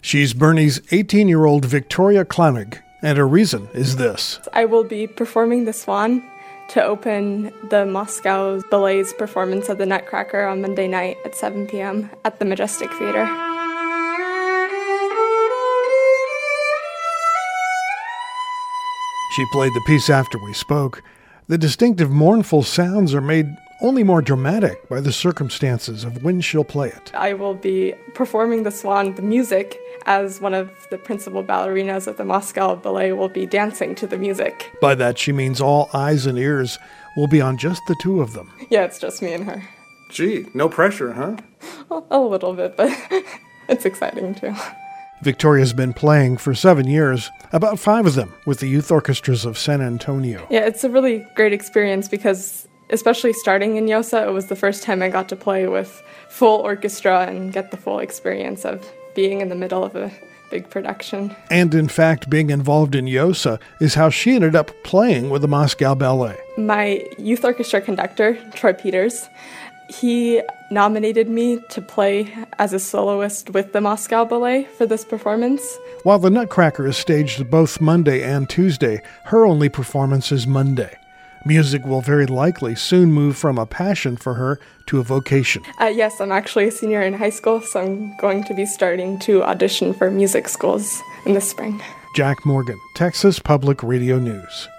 She's Bernese 18-year-old Victoria Klamig, and her reason is this. I will be performing The Swan to open the Moscow Ballet's performance of The Nutcracker on Monday night at 7 p.m. at the Majestic Theater. She played the piece after we spoke. The distinctive mournful sounds are made only more dramatic by the circumstances of when she'll play it. I will be performing The Swan, the music, as one of the principal ballerinas of the Moscow Ballet will be dancing to the music. By that she means all eyes and ears will be on just the two of them. Yeah, it's just me and her. Gee, no pressure, huh? A little bit, but it's exciting too. Victoria's been playing for 7 years, about 5 of them with the youth orchestras of San Antonio. Yeah, it's a really great experience because, especially starting in Yosa, it was the first time I got to play with full orchestra and get the full experience of being in the middle of a big production. And in fact, being involved in Yosa is how she ended up playing with the Moscow Ballet. My youth orchestra conductor, Troy Peters, he nominated me to play as a soloist with the Moscow Ballet for this performance. While the Nutcracker is staged both Monday and Tuesday, her only performance is Monday. Music will very likely soon move from a passion for her to a vocation. Yes, I'm actually a senior in high school, so I'm going to be starting to audition for music schools in the spring. Jack Morgan, Texas Public Radio News.